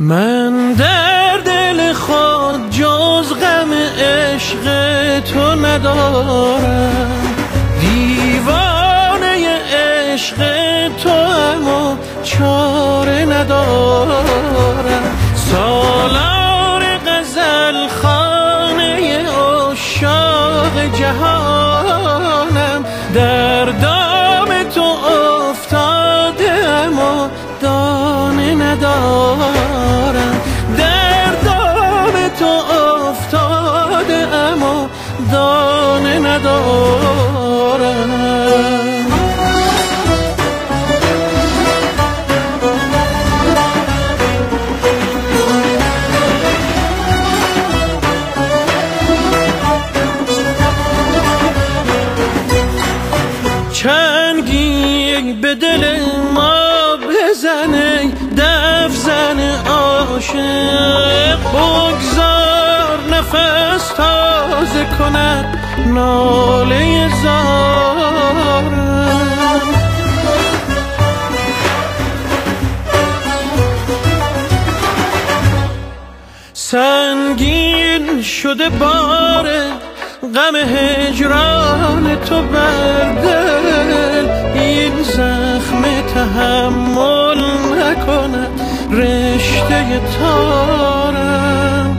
من در دل خود جز غم عشق تو ندارم، دیوانه عشق تو اما چاره ندارم. سالار غزل خانه عشاق جهانم، در دام تو افتاده اما دانه ندارم. در دام تو افتاده اما دانه ندارم. چنگی به دل ما بزنه، دف زن عاشق بگذار نفس تازه کند ناله زارم. سنگین شده بار غم هجران تو بر دل، این زخم تحمل نکند رشته تارم.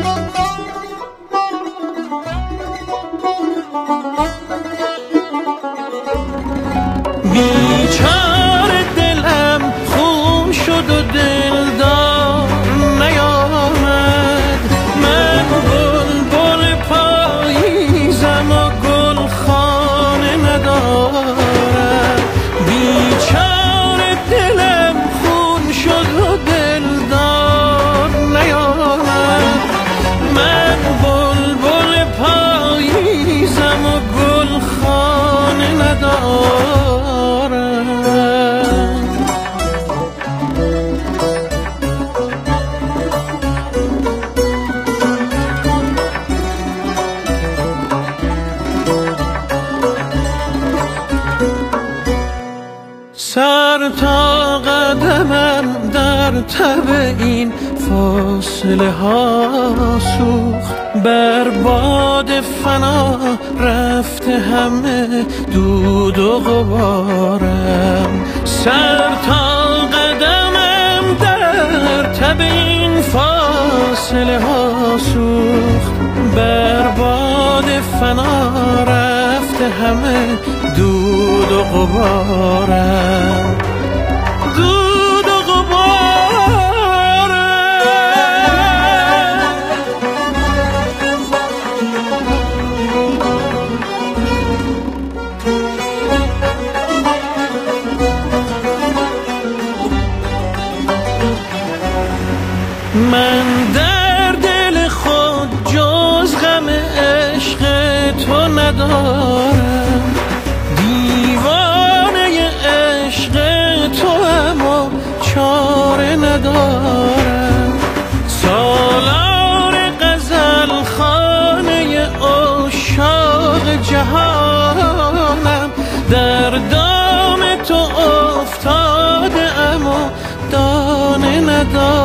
بیچاره دلم خون شد و دلدار نیامد، من بلبل پاییزم و گل خانه ندارم. بیچاره دلم خون شد و دلدار نیامد، من بلبل پاییزم و گل خانه ندارم. سر تا قدمم در تب این فاصله ها سوخت، بر باد فنا رفته همه دود و غبارم. سر تا قدمم در تب این فاصله ها سوخت، بر باد فنا رفته همه دود و غبارم. دود و غبارم. من در دل خود جز غم عشق تو ندارم، دیوانه عشق تو اما چاره ندارم. سالار غزل خانه عشاق جهانم، در دام تو افتاده اما دانه ندارم.